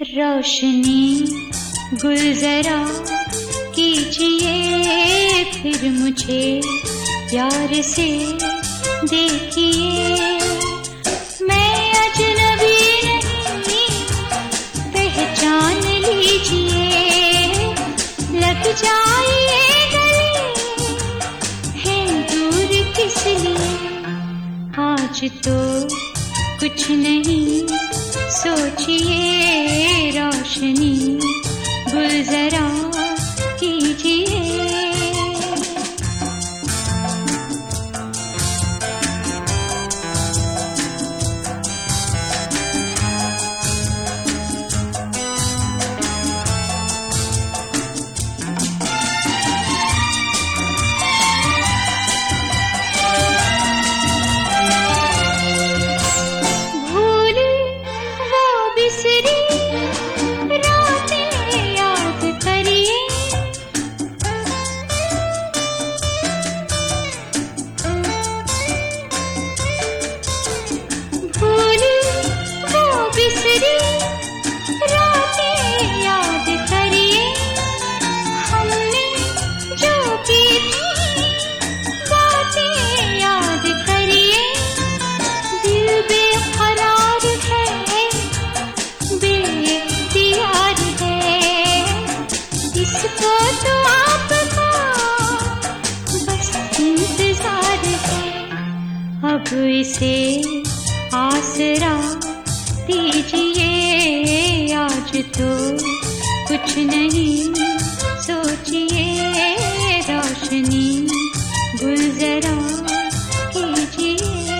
रोशनी गुल जरा कीजिए, फिर मुझे प्यार से देखिए। मैं अजनबी नहीं, पहचान लीजिए। लग जाइए गले, है दूर किस लिए। आज तो कुछ नहीं सोचिए, रोशनी गुल जरा कीजिए। अब इसे आसरा दीजिए, आज तो कुछ नहीं सोचिए, रोशनी गुल जरा कीजिए।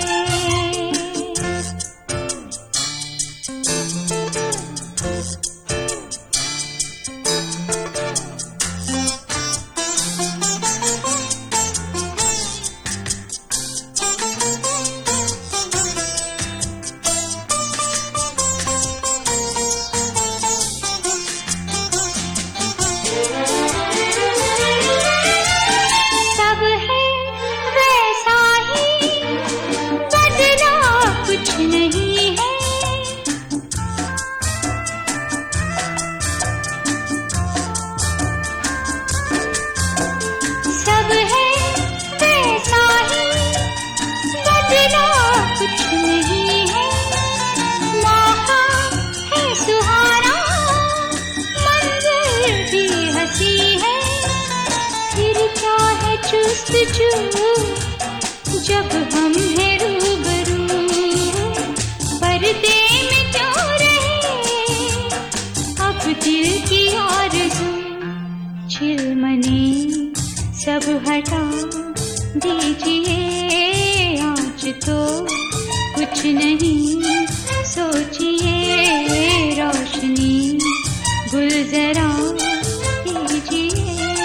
जब हम हैं रूबरू, पर्दे में क्यों रहे अब दिल की आरज़ू। चिलमनी सब हटा दीजिए, आज तो कुछ नहीं सोचिए, रोशनी गुल जरा कीजिए।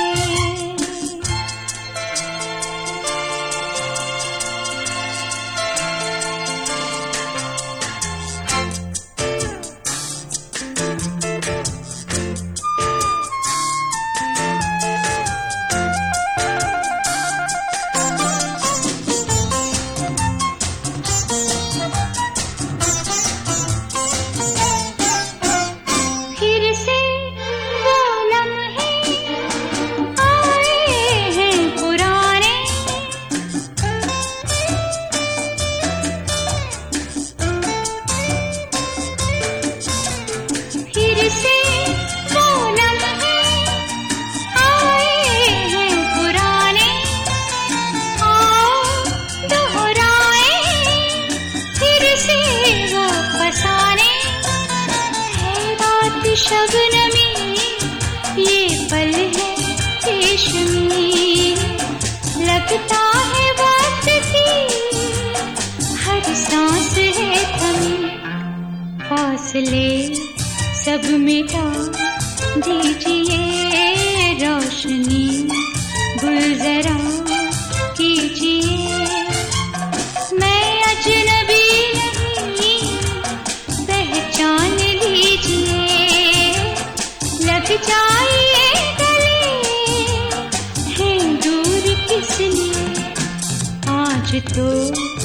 शबनमी ये पल है रेशमी, लगता है वक्त की हर सांस है थमी। फासले सब मिटा दीजिए, रोशनी गुल जरा कीजिए। मैं अजनबी नहीं, पहचान लीजिए। लग जाइए गले, है दूर किस लिए। आज तो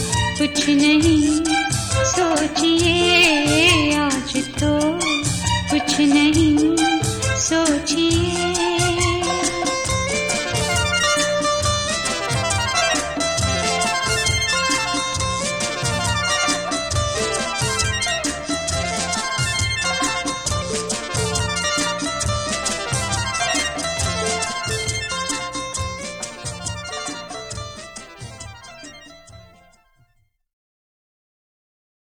कुछ नहीं सोचिए, आज तो कुछ नहीं सोचिए।